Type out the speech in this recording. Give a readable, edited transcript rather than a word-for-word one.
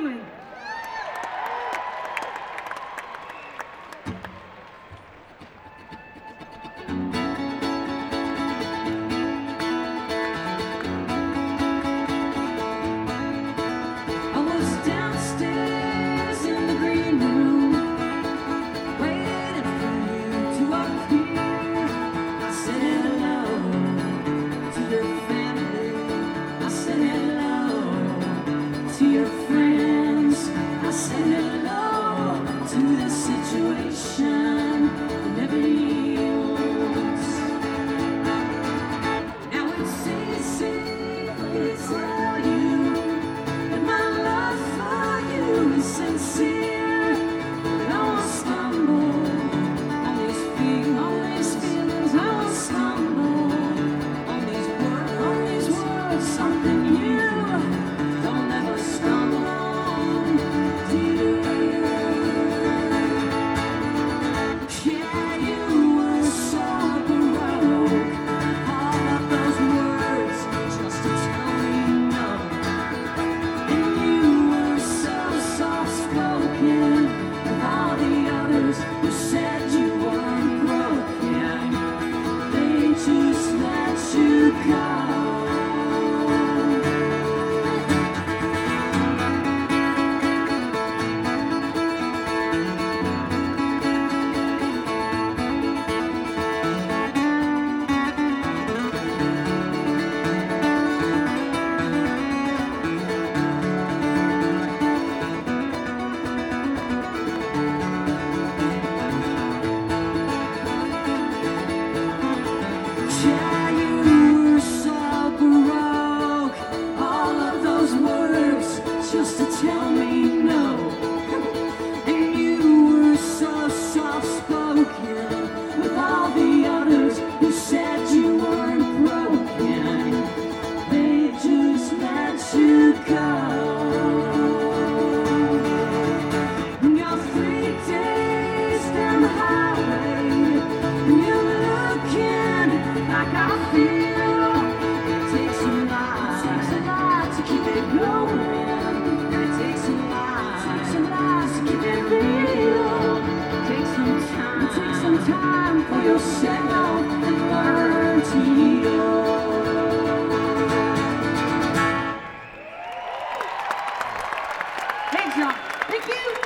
coming. I was downstairs in the green room, waiting for you to appear. I said hello to your family. I said hello to your friends. I said hello to the situation that never yields. Now it's easy to tell you that my love for you is sincere. But I won't stumble on these feelings. I won't stumble on these words. Something you don't ever stumble on, do you? Yeah, you were so baroque. All of those words just to tell me no. And you were so soft-spoken with all the others who said you weren't broken. They just let you go. Yeah, you were so baroque. All of those words just to tell me no. And you were so soft-spoken with all the others who said you weren't broken. They just let you go. You're 3 days down the highway, and you're looking like I feel. It takes a lot to keep it going. It takes a lot to keep it real. Take some time for yourself and learn to heal. Thanks, y'all. Thank you.